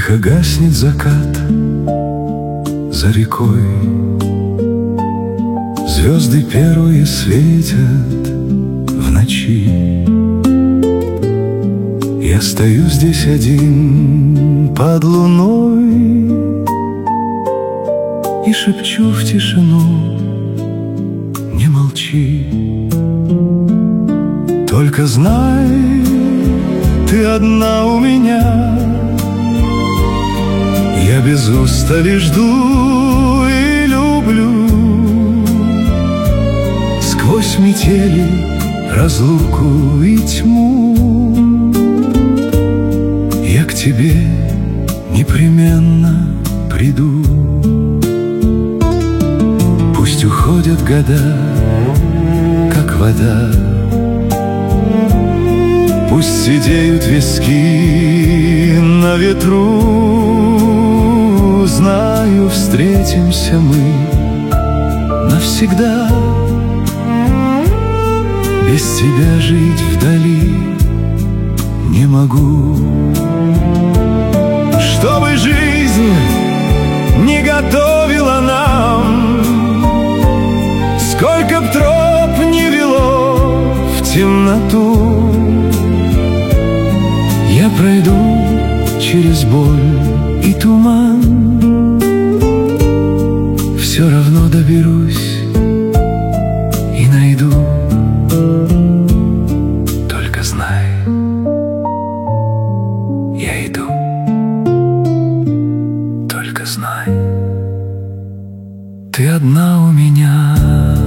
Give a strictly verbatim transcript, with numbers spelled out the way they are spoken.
Тихо гаснет закат за рекой, звезды первые светят в ночи. Я стою здесь один под луной и шепчу в тишину: не молчи. Только знай, ты одна у меня. Я без устали жду и люблю. Сквозь метели, разлуку и тьму я к тебе непременно приду. Пусть уходят года, как вода, пусть сидеют виски на ветру. Знаю, встретимся мы навсегда. Без тебя жить вдали не могу. Чтобы жизнь не готовила нам, сколько б троп не вело в темноту, я пройду через боль и туман. Все равно доберусь и найду. Только знай, я иду. Только знай, ты одна у меня.